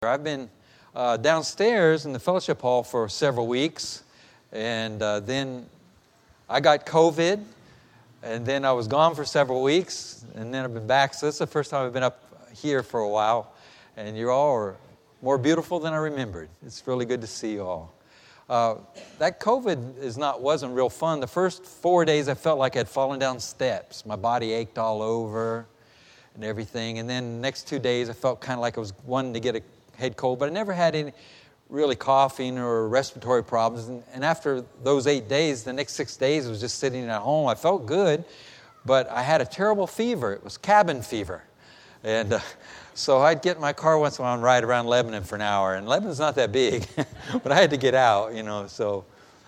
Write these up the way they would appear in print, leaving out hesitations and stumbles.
I've been downstairs in the fellowship hall for several weeks, and then I got COVID, and then I was gone for several weeks, and then I've been back. So this is the first time I've been up here for a while, and you all are more beautiful than I remembered. It's really good to see you all. That COVID wasn't real fun. The first 4 days I felt like I'd fallen down steps. My body ached all over and everything. And then the next 2 days I felt kind of like I was wanting to get a head cold, but I never had any really coughing or respiratory problems. And after those 8 days, the next 6 days I was just sitting at home. I felt good, but I had a terrible fever. It was cabin fever. And so I'd get in my car once in a while and ride around Lebanon for an hour. And Lebanon's not that big, but I had to get out, So,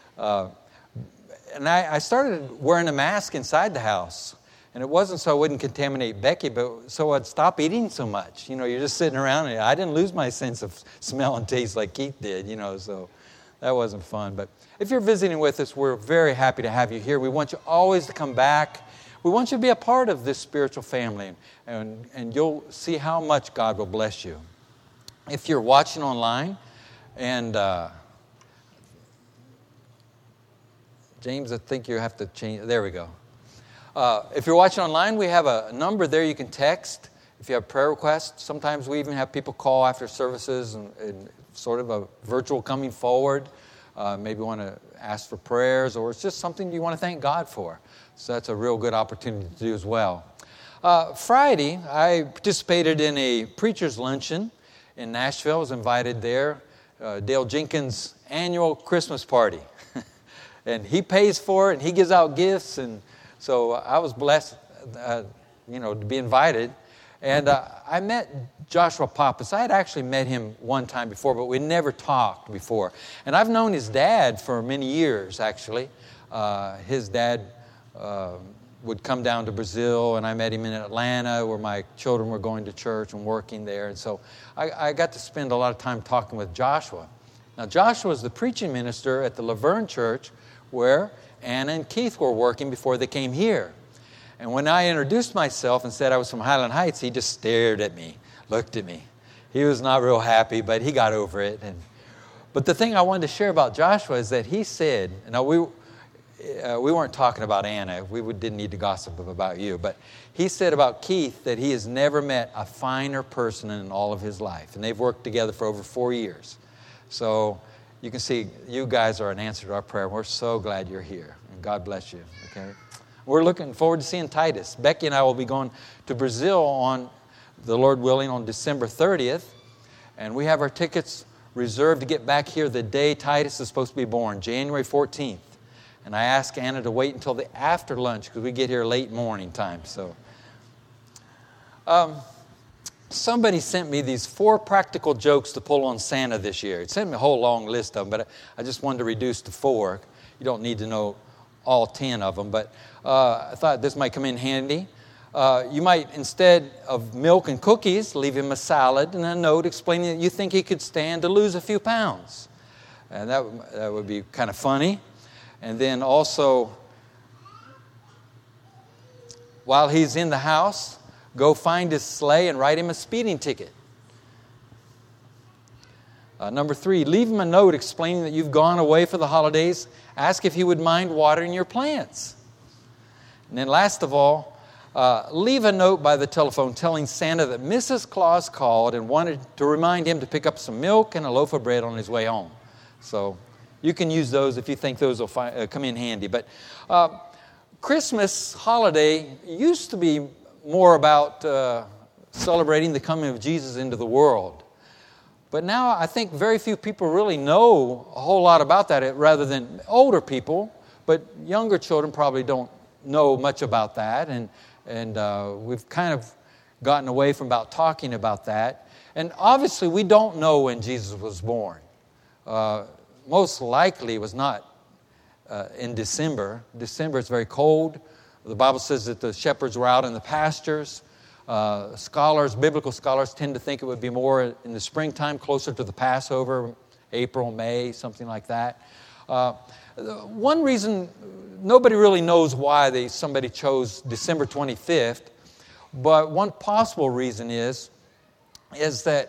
and I started wearing a mask inside the house. And it wasn't so I wouldn't contaminate Becky, but so I'd stop eating so much. You're just sitting around, and I didn't lose my sense of smell and taste like Keith did, so that wasn't fun. But if you're visiting with us, we're very happy to have you here. We want you always to come back. We want you to be a part of this spiritual family, and you'll see how much God will bless you. If you're watching online, and James, I think you have to change. There we go. If you're watching online, we have a number there you can text. If you have prayer requests, sometimes we even have people call after services and sort of a virtual coming forward. Maybe want to ask for prayers, or it's just something you want to thank God for. So that's a real good opportunity to do as well. Friday, I participated in a preacher's luncheon in Nashville. I was invited there. Dale Jenkins' annual Christmas party. And he pays for it, and he gives out gifts, and so I was blessed, to be invited. And I met Joshua Pappas. I had actually met him one time before, but we never talked before. And I've known his dad for many years, actually. His dad would come down to Brazil, and I met him in Atlanta, where my children were going to church and working there. And so I got to spend a lot of time talking with Joshua. Now, Joshua is the preaching minister at the Laverne Church, where Anna and Keith were working before they came here. And when I introduced myself and said I was from Highland Heights, he just stared at me, looked at me. He was not real happy, but he got over it. But the thing I wanted to share about Joshua is that he said, we weren't talking about Anna. We didn't need to gossip about you. But he said about Keith that he has never met a finer person in all of his life. And they've worked together for over 4 years. So you can see you guys are an answer to our prayer. We're so glad you're here. And God bless you. Okay. We're looking forward to seeing Titus. Becky and I will be going to Brazil on, the Lord willing, on December 30th. And we have our tickets reserved to get back here the day Titus is supposed to be born, January 14th. And I asked Anna to wait until the after lunch because we get here late morning time. So, somebody sent me these 4 practical jokes to pull on Santa this year. It sent me a whole long list of them, but I just wanted to reduce to 4. You don't need to know all 10 of them, but I thought this might come in handy. You might, instead of milk and cookies, leave him a salad and a note explaining that you think he could stand to lose a few pounds. And that would be kind of funny. And then also, while he's in the house, go find his sleigh and write him a speeding ticket. Number 3, leave him a note explaining that you've gone away for the holidays. Ask if he would mind watering your plants. And then last of all, leave a note by the telephone telling Santa that Mrs. Claus called and wanted to remind him to pick up some milk and a loaf of bread on his way home. So you can use those if you think those will come in handy. But Christmas holiday used to be more about celebrating the coming of Jesus into the world. But now I think very few people really know a whole lot about that, rather than older people. But younger children probably don't know much about that. And we've kind of gotten away from talking about that. And obviously we don't know when Jesus was born. Most likely it was not in December. December is very cold. The Bible says that the shepherds were out in the pastures. Biblical scholars tend to think it would be more in the springtime, closer to the Passover, April, May, something like that. One reason, nobody really knows why somebody chose December 25th, but one possible reason is that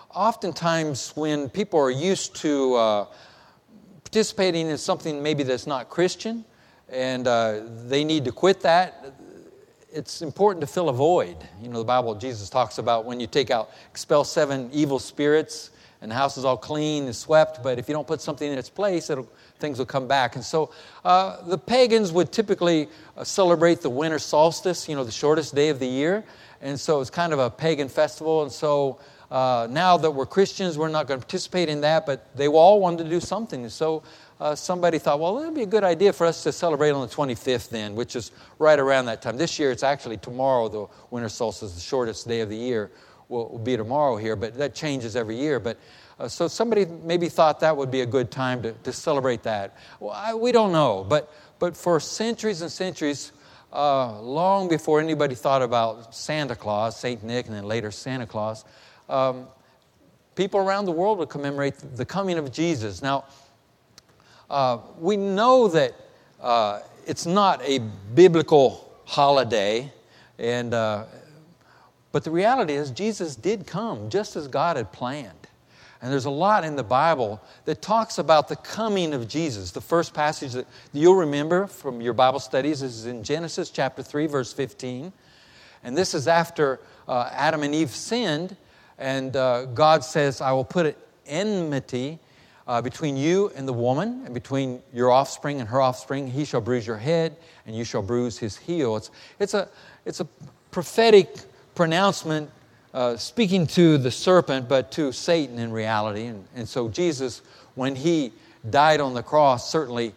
oftentimes when people are used to participating in something maybe that's not Christian, and they need to quit that, it's important to fill a void. You know, the Bible, Jesus talks about when you expel 7 evil spirits, and the house is all clean and swept, but if you don't put something in its place, things will come back. And so the pagans would typically celebrate the winter solstice, you know, the shortest day of the year. And so it's kind of a pagan festival. And so now that we're Christians, we're not going to participate in that, but they all wanted to do something. And so somebody thought, well, it would be a good idea for us to celebrate on the 25th then, which is right around that time. This year, it's actually tomorrow, the winter solstice, the shortest day of the year. Will be tomorrow here, but that changes every year. But so somebody maybe thought that would be a good time to celebrate that. Well, we don't know, but for centuries and centuries, long before anybody thought about Santa Claus, Saint Nick, and then later Santa Claus, people around the world would commemorate the coming of Jesus. Now, we know that it's not a biblical holiday, and but the reality is Jesus did come just as God had planned. And there's a lot in the Bible that talks about the coming of Jesus. The first passage that you'll remember from your Bible studies is in Genesis chapter 3, verse 15. And this is after Adam and Eve sinned. And God says, I will put an enmity between you and the woman, and between your offspring and her offspring. He shall bruise your head, and you shall bruise his heel. It's a prophetic pronouncement speaking to the serpent, but to Satan in reality. And so Jesus, when he died on the cross, certainly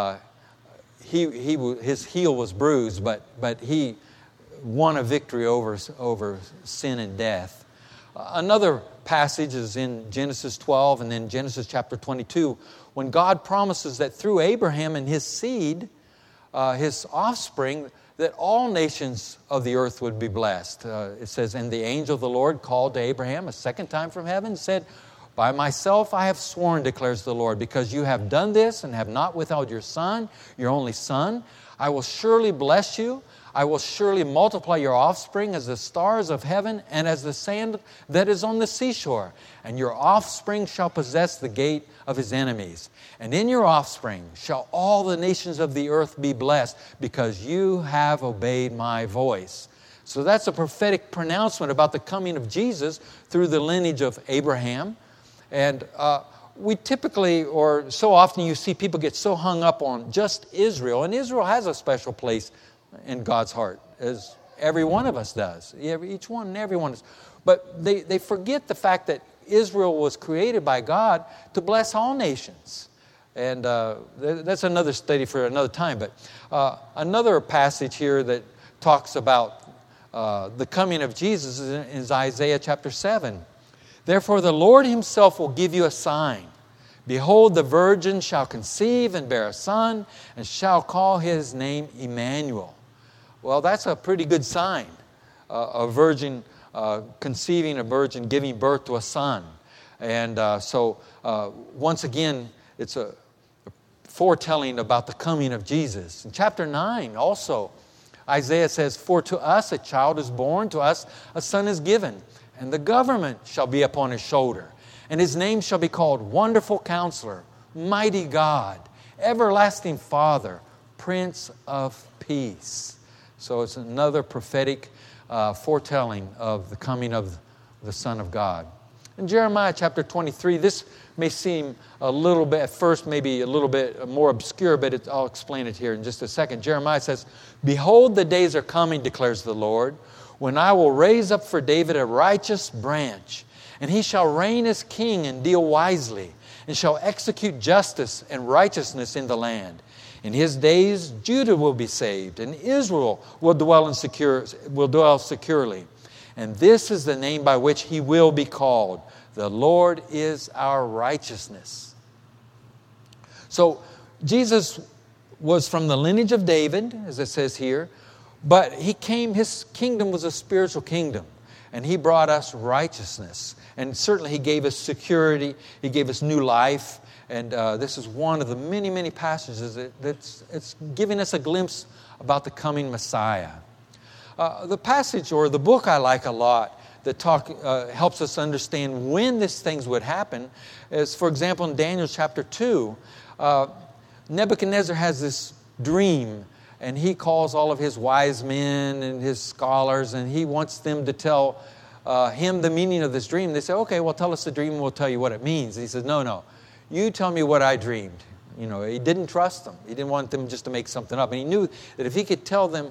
his heel was bruised, but he won a victory over sin and death. Another passage is in Genesis 12 and then Genesis chapter 22, when God promises that through Abraham and his seed, his offspring, that all nations of the earth would be blessed. It says, and the angel of the Lord called to Abraham a second time from heaven and said, by myself I have sworn, declares the Lord, because you have done this and have not withheld your son, your only son. I will surely bless you. I will surely multiply your offspring as the stars of heaven and as the sand that is on the seashore. And your offspring shall possess the gate of his enemies. And in your offspring shall all the nations of the earth be blessed, because you have obeyed my voice. So that's a prophetic pronouncement about the coming of Jesus through the lineage of Abraham. And we typically, or so often you see people get so hung up on just Israel. And Israel has a special place in God's heart, as every one of us does. Each one and every one is. But they forget the fact that Israel was created by God to bless all nations. And that's another study for another time. But another passage here that talks about the coming of Jesus is Isaiah chapter 7. Therefore the Lord himself will give you a sign. Behold, the virgin shall conceive and bear a son, and shall call his name Emmanuel. Well, that's a pretty good sign. A virgin conceiving, a virgin giving birth to a son. And so once again, it's a foretelling about the coming of Jesus. In chapter 9 also, Isaiah says, for to us a child is born, to us a son is given, and the government shall be upon his shoulder. And his name shall be called Wonderful Counselor, Mighty God, Everlasting Father, Prince of Peace. So it's another prophetic foretelling of the coming of the Son of God. In Jeremiah chapter 23, this may seem a little bit, at first maybe a little bit more obscure, but I'll explain it here in just a second. Jeremiah says, behold, the days are coming, declares the Lord, when I will raise up for David a righteous branch, and he shall reign as king and deal wisely, and shall execute justice and righteousness in the land. In his days, Judah will be saved, and Israel will dwell securely. And this is the name by which he will be called. The Lord is our righteousness. So Jesus was from the lineage of David, as it says here, but his kingdom was a spiritual kingdom, and he brought us righteousness. And certainly he gave us security, he gave us new life. And this is one of the many, many passages that's giving us a glimpse about the coming Messiah. The passage or the book I like a lot that helps us understand when these things would happen is, for example, in Daniel chapter 2, Nebuchadnezzar has this dream, and he calls all of his wise men and his scholars, and he wants them to tell him the meaning of this dream. They say, okay, well, tell us the dream and we'll tell you what it means. And he says, no, you tell me what I dreamed. He didn't trust them. He didn't want them just to make something up. And he knew that if he could tell them,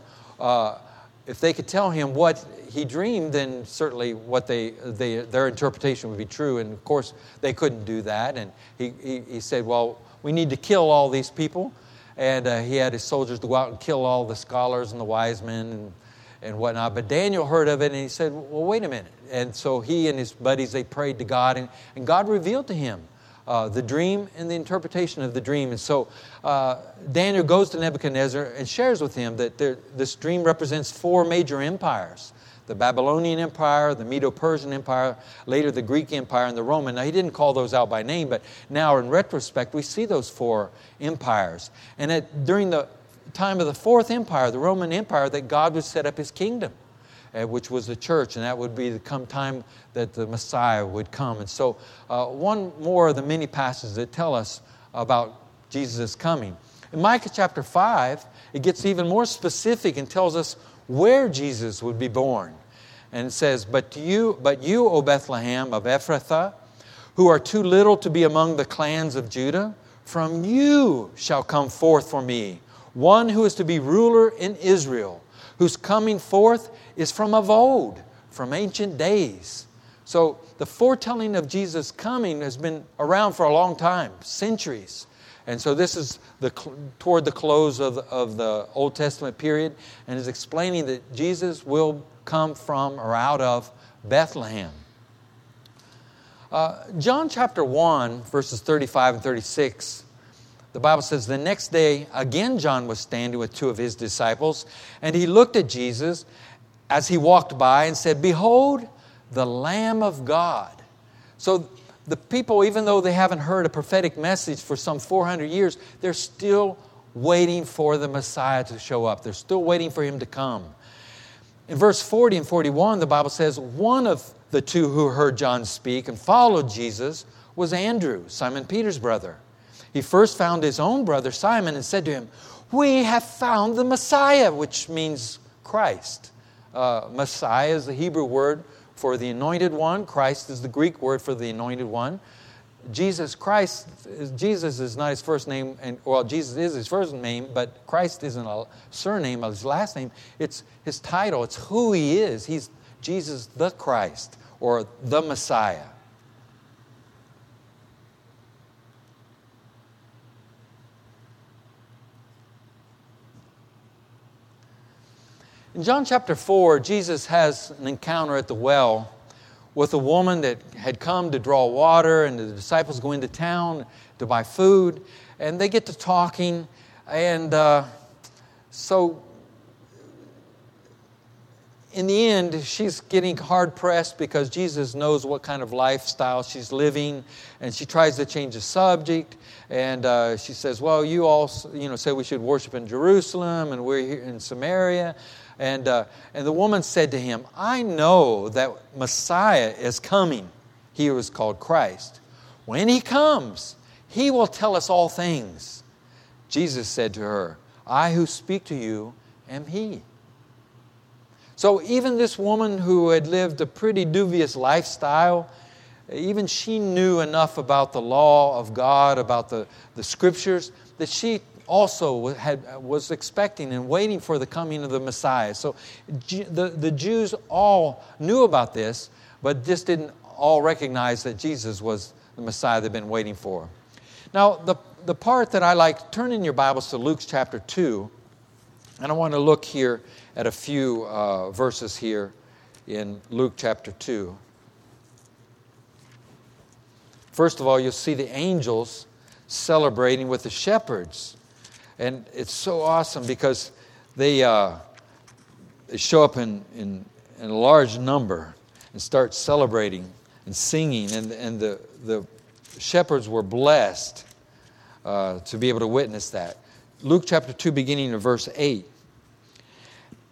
if they could tell him what he dreamed, then certainly what their interpretation would be true. And of course, they couldn't do that. And he said, well, we need to kill all these people. And he had his soldiers to go out and kill all the scholars and the wise men and whatnot. But Daniel heard of it, and he said, well, wait a minute. And so he and his buddies, they prayed to God, and God revealed to him the dream and the interpretation of the dream. And so Daniel goes to Nebuchadnezzar and shares with him that this dream represents 4 major empires: the Babylonian Empire, the Medo-Persian Empire, later the Greek Empire, and the Roman. Now, he didn't call those out by name, but now in retrospect, we see those 4 empires. And during the time of the 4th empire, the Roman Empire, that God would set up His kingdom, which was the church, and that would be the time that the Messiah would come. And so one more of the many passages that tell us about Jesus' coming. In Micah chapter 5, it gets even more specific and tells us where Jesus would be born. And it says, But you, O Bethlehem of Ephrathah, who are too little to be among the clans of Judah, from you shall come forth for me one who is to be ruler in Israel, whose coming forth is from of old, from ancient days. So the foretelling of Jesus' coming has been around for a long time, centuries. And so this is toward the close of the Old Testament period, and is explaining that Jesus will come from or out of Bethlehem. John chapter 1, verses 35 and 36, the Bible says, the next day, again John was standing with 2 of his disciples, and he looked at Jesus as he walked by and said, Behold, the Lamb of God. So the people, even though they haven't heard a prophetic message for some 400 years, they're still waiting for the Messiah to show up. They're still waiting for Him to come. In verse 40 and 41, the Bible says, one of the 2 who heard John speak and followed Jesus was Andrew, Simon Peter's brother. He first found his own brother Simon and said to him, We have found the Messiah, which means Christ. Messiah is the Hebrew word for the anointed one. Christ is the Greek word for the anointed one. Jesus is not His first name, Jesus is His first name, but Christ isn't a surname of His last name. It's His title. It's who He is. He's Jesus the Christ, or the Messiah. In John chapter 4, Jesus has an encounter at the well with a woman that had come to draw water, and the disciples go into town to buy food, and they get to talking, and so in the end, she's getting hard-pressed because Jesus knows what kind of lifestyle she's living, and she tries to change the subject, and she says, well, you all say we should worship in Jerusalem, and we're here in Samaria. And the woman said to him, I know that Messiah is coming. He was called Christ. When He comes, He will tell us all things. Jesus said to her, I who speak to you am He. So even this woman who had lived a pretty dubious lifestyle, even she knew enough about the law of God, about the Scriptures, that she also was expecting and waiting for the coming of the Messiah. So the Jews all knew about this, but just didn't all recognize that Jesus was the Messiah they'd been waiting for. Now, the part that I like, turn in your Bibles to Luke chapter 2, and I want to look here at a few verses here in Luke chapter 2. First of all, you'll see the angels celebrating with the shepherds. And it's so awesome because they show up in a large number and start celebrating and singing. And the shepherds were blessed to be able to witness that. Luke chapter 2, beginning in verse 8.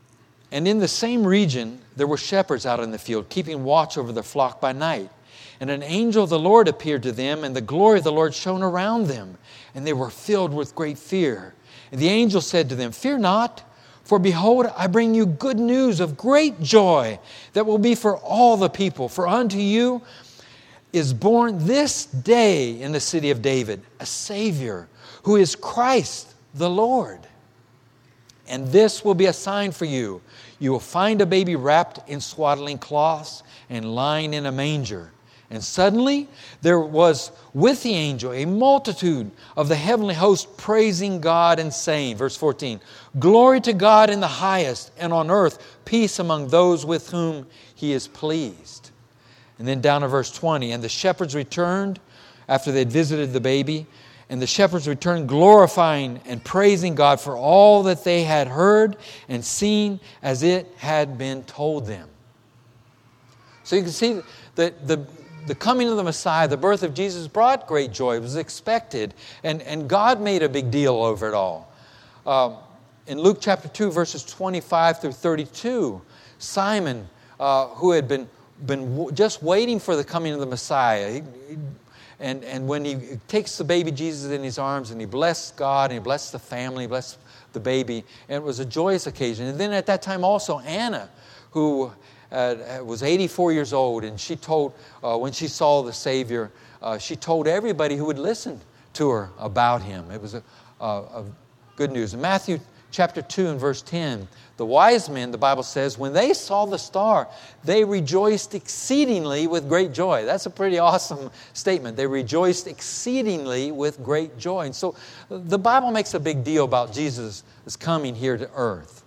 And in the same region, there were shepherds out in the field, keeping watch over their flock by night. And an angel of the Lord appeared to them, and the glory of the Lord shone around them, and they were filled with great fear. And the angel said to them, "Fear not, for behold, I bring you good news of great joy that will be for all the people. For unto you is born this day in the city of David a Savior, who is Christ the Lord. And this will be a sign for you. You will find a baby wrapped in swaddling cloths and lying in a manger." And suddenly there was with the angel a multitude of the heavenly host praising God and saying, verse 14, "Glory to God in the highest, and on earth peace among those with whom He is pleased." And then down to verse 20, "And the shepherds returned after they had visited the baby, and the shepherds returned glorifying and praising God for all that they had heard and seen as it had been told them." So you can see that the coming of the Messiah, the birth of Jesus, brought great joy. It was expected. And God made a big deal over it all. In Luke chapter 2, verses 25 through 32, Simon, who had been just waiting for the coming of the Messiah, and when he takes the baby Jesus in his arms and he blessed God and he blessed the family, he blessed the baby, and it was a joyous occasion. And then at that time also Anna, who was 84 years old, and she told, when she saw the Savior, she told everybody who would listen to her about Him. It was a good news. In Matthew chapter 2 and verse 10, the wise men, the Bible says, when they saw the star, they rejoiced exceedingly with great joy. That's a pretty awesome statement. They rejoiced exceedingly with great joy. And so the Bible makes a big deal about Jesus' coming here to earth.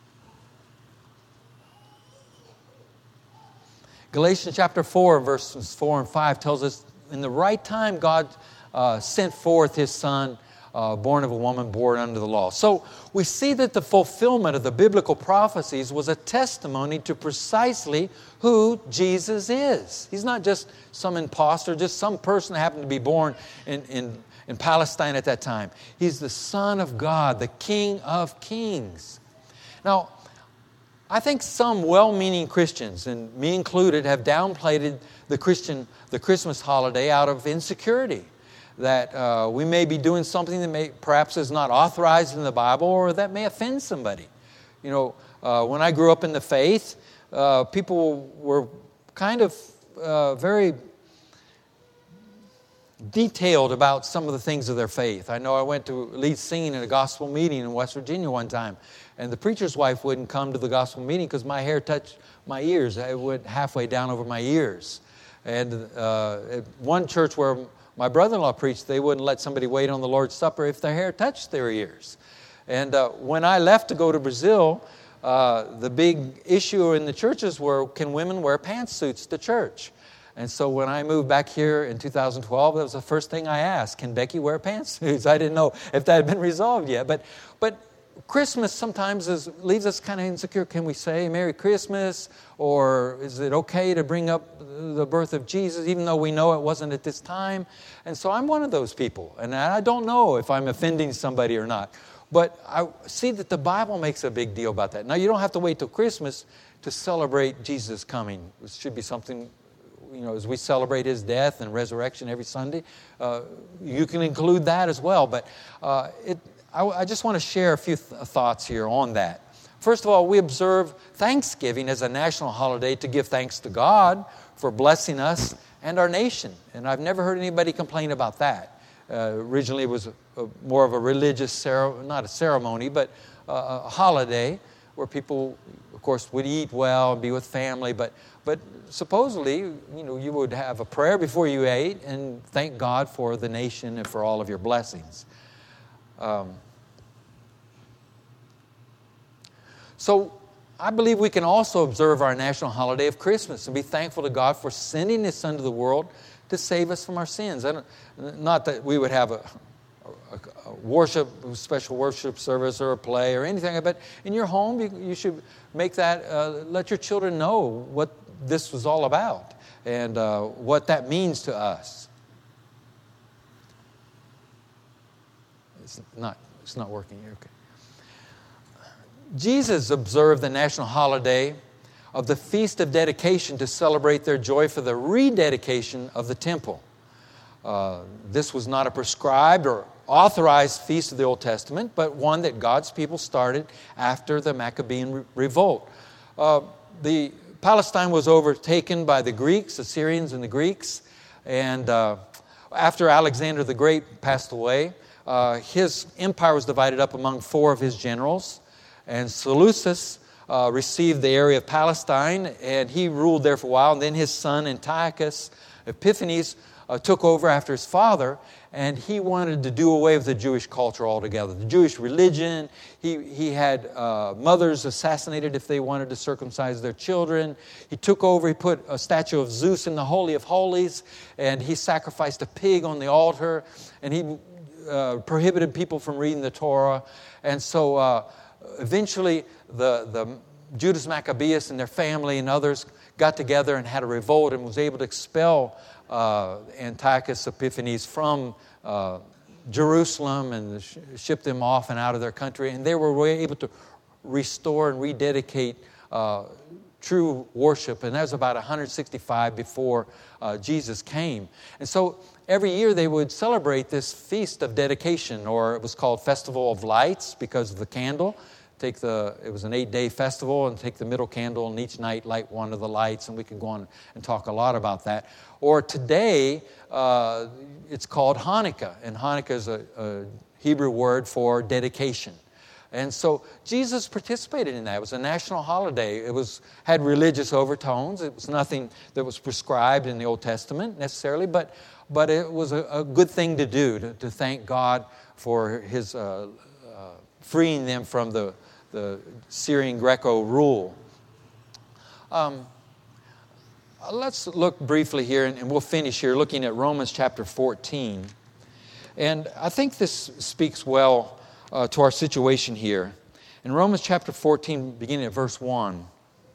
Galatians chapter 4, verses 4 and 5 tells us in the right time God sent forth His Son, born of a woman, born under the law. So we see that the fulfillment of the biblical prophecies was a testimony to precisely who Jesus is. He's not just some imposter, just some person that happened to be born in Palestine at that time. He's the Son of God, the King of Kings. Now, I think some well-meaning Christians, and me included, have downplayed the Christmas holiday out of insecurity. That we may be doing something that perhaps is not authorized in the Bible, or that may offend somebody. You know, when I grew up in the faith, people were kind of very detailed about some of the things of their faith. I know I went to lead singing at a gospel meeting in West Virginia one time, and the preacher's wife wouldn't come to the gospel meeting because my hair touched my ears. It went halfway down over my ears. And at one church where my brother-in-law preached, they wouldn't let somebody wait on the Lord's Supper if their hair touched their ears. And when I left to go to Brazil, the big issue in the churches were, can women wear pantsuits to church? And so when I moved back here in 2012, that was the first thing I asked, can Becky wear pantsuits? I didn't know if that had been resolved yet. But Christmas sometimes leaves us kind of insecure. Can we say Merry Christmas? Or is it okay to bring up the birth of Jesus, even though we know it wasn't at this time? And so I'm one of those people. And I don't know if I'm offending somebody or not. But I see that the Bible makes a big deal about that. Now, you don't have to wait till Christmas to celebrate Jesus' coming. It should be something, you know, as we celebrate His death and resurrection every Sunday. You can include that as well. But I just want to share a few thoughts here on that. First of all, we observe Thanksgiving as a national holiday to give thanks to God for blessing us and our nation. And I've never heard anybody complain about that. Originally, it was more of a religious, not a ceremony, but a holiday where people, of course, would eat well and be with family. But supposedly, you know, you would have a prayer before you ate and thank God for the nation and for all of your blessings. So I believe we can also observe our national holiday of Christmas and be thankful to God for sending His Son to the world to save us from our sins. Not that we would have a special worship service or a play or anything, but in your home you should make that, let your children know what this was all about and what that means to us. It's not working here. Okay. Jesus observed the national holiday of the Feast of Dedication to celebrate their joy for the rededication of the temple. This was not a prescribed or authorized feast of the Old Testament, but one that God's people started after the Maccabean revolt. Palestine was overtaken by the Greeks, the Syrians and the Greeks, and after Alexander the Great passed away, his empire was divided up among 4 of his generals, and Seleucus received the area of Palestine, and he ruled there for a while, and then his son Antiochus Epiphanes took over after his father, and he wanted to do away with the Jewish culture altogether. The Jewish religion, he had mothers assassinated if they wanted to circumcise their children. He took over, he put a statue of Zeus in the Holy of Holies, and he sacrificed a pig on the altar, and he prohibited people from reading the Torah. And so eventually the Judas Maccabeus and their family and others got together and had a revolt and was able to expel Antiochus Epiphanes from Jerusalem and ship them off and out of their country. And they were able to restore and rededicate true worship. And that was about 165 before Jesus came. And so every year they would celebrate this feast of dedication, or it was called Festival of Lights because of the candle. It was an 8-day festival, and take the middle candle and each night light one of the lights, and we could go on and talk a lot about that. Or today, it's called Hanukkah, and Hanukkah is a Hebrew word for dedication. And so Jesus participated in that. It was a national holiday. It had religious overtones. It was nothing that was prescribed in the Old Testament necessarily, but it was a good thing to do, to thank God for His freeing them from the Syrian Greco rule. Let's look briefly here, and we'll finish here looking at Romans chapter 14. And I think this speaks well to our situation here. In Romans chapter 14, beginning at verse 1.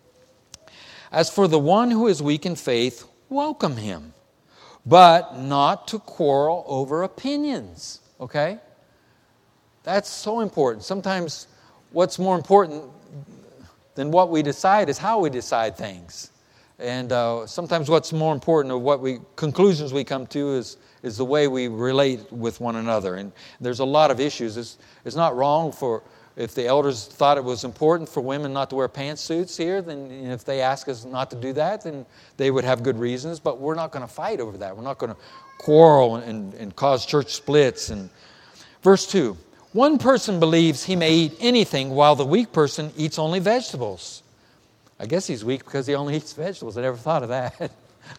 As for the one who is weak in faith, welcome him, but not to quarrel over opinions. Okay? That's so important. Sometimes what's more important than what we decide is how we decide things. And sometimes what's more important, or what conclusions we come to, is the way we relate with one another. And there's a lot of issues. It's not wrong if the elders thought it was important for women not to wear pantsuits here, then if they ask us not to do that, then they would have good reasons. But we're not going to fight over that. We're not going to quarrel and cause church splits. And verse 2. One person believes he may eat anything, while the weak person eats only vegetables. I guess he's weak because he only eats vegetables. I never thought of that.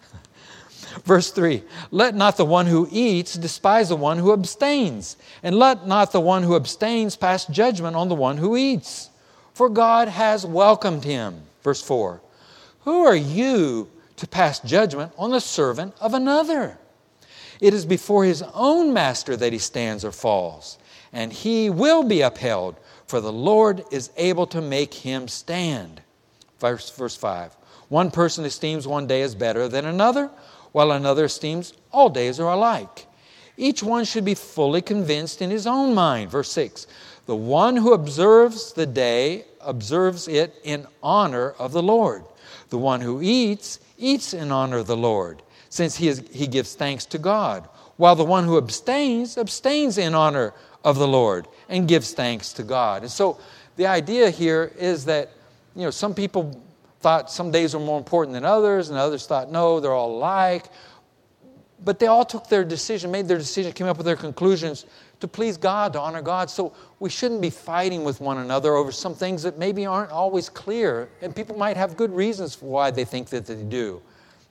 Verse 3, let not the one who eats despise the one who abstains, and let not the one who abstains pass judgment on the one who eats, for God has welcomed him. Verse 4, who are you to pass judgment on the servant of another? It is before his own master that he stands or falls, and he will be upheld, for the Lord is able to make him stand. Verse 5. One person esteems one day as better than another, while another esteems all days are alike. Each one should be fully convinced in his own mind. Verse 6. The one who observes the day observes it in honor of the Lord. The one who eats, eats in honor of the Lord, since he gives thanks to God. While the one who abstains, abstains in honor of the Lord and gives thanks to God. And so the idea here is that, some people thought some days were more important than others, and others thought, no, they're all alike. But they all took their decision, made their decision, came up with their conclusions to please God, to honor God. So we shouldn't be fighting with one another over some things that maybe aren't always clear, and people might have good reasons for why they think that they do.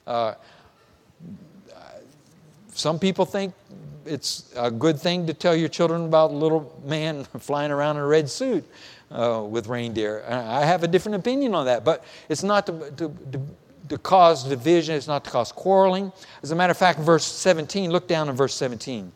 Some people think it's a good thing to tell your children about a little man flying around in a red suit with reindeer. I have a different opinion on that, but it's not to cause division. It's not to cause quarreling. As a matter of fact, verse 17, look down in verse 17.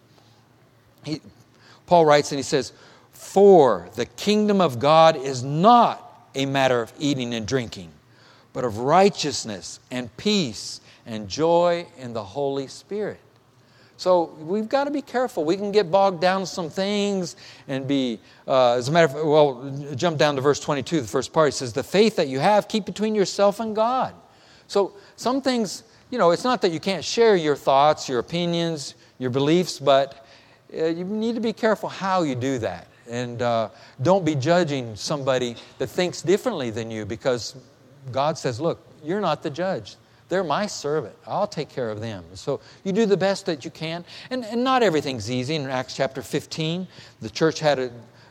Paul writes and he says, for the kingdom of God is not a matter of eating and drinking, but of righteousness and peace and joy in the Holy Spirit. So we've got to be careful. We can get bogged down in some things and be, as a matter of fact, well, jump down to verse 22, the first part. It says, the faith that you have, keep between yourself and God. So some things, it's not that you can't share your thoughts, your opinions, your beliefs, but you need to be careful how you do that. And don't be judging somebody that thinks differently than you, because God says, look, you're not the judge. They're my servant. I'll take care of them. So you do the best that you can. And not everything's easy. In Acts chapter 15, the church had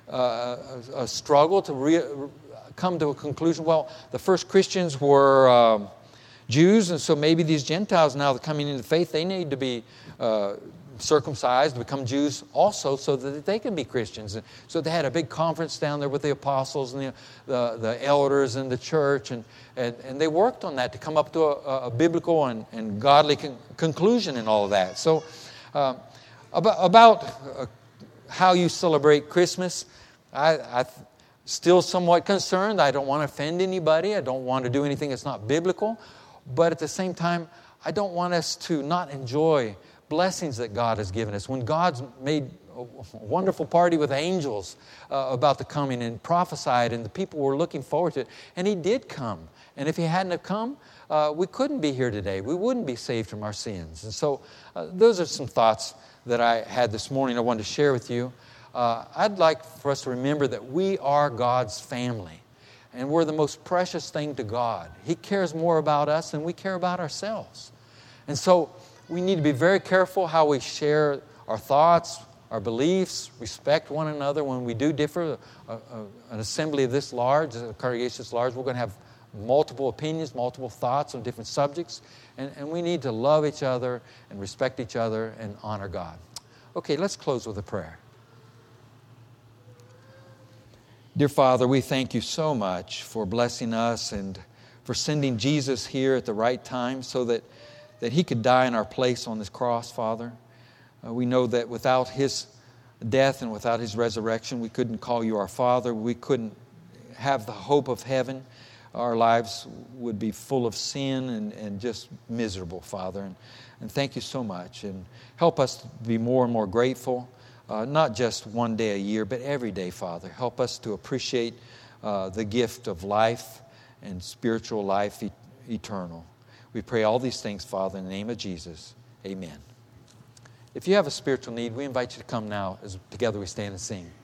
a struggle to come to a conclusion. Well, the first Christians were Jews, and so maybe these Gentiles now that are coming into faith, they need to be circumcised, become Jews also, so that they can be Christians. And so they had a big conference down there with the apostles and the elders in the church, and they worked on that to come up to a biblical and godly conclusion in all of that. So about how you celebrate Christmas, I'm still somewhat concerned. I don't want to offend anybody. I don't want to do anything that's not biblical. But at the same time, I don't want us to not enjoy blessings that God has given us. When God's made a wonderful party with angels about the coming and prophesied, and the people were looking forward to it, and He did come. And if He hadn't have come, we couldn't be here today. We wouldn't be saved from our sins. And so those are some thoughts that I had this morning I wanted to share with you. I'd like for us to remember that we are God's family, and we're the most precious thing to God. He cares more about us than we care about ourselves. And so we need to be very careful how we share our thoughts, our beliefs, respect one another. When we do differ, an assembly of this large, a congregation this large, we're going to have multiple opinions, multiple thoughts on different subjects. And we need to love each other and respect each other and honor God. Okay, let's close with a prayer. Dear Father, we thank you so much for blessing us and for sending Jesus here at the right time so that He could die in our place on this cross, Father. We know that without His death and without His resurrection, we couldn't call you our Father. We couldn't have the hope of heaven. Our lives would be full of sin and just miserable, Father. And thank you so much. And help us to be more and more grateful, not just one day a year, but every day, Father. Help us to appreciate the gift of life and spiritual life eternal. We pray all these things, Father, in the name of Jesus. Amen. If you have a spiritual need, we invite you to come now as together we stand and sing.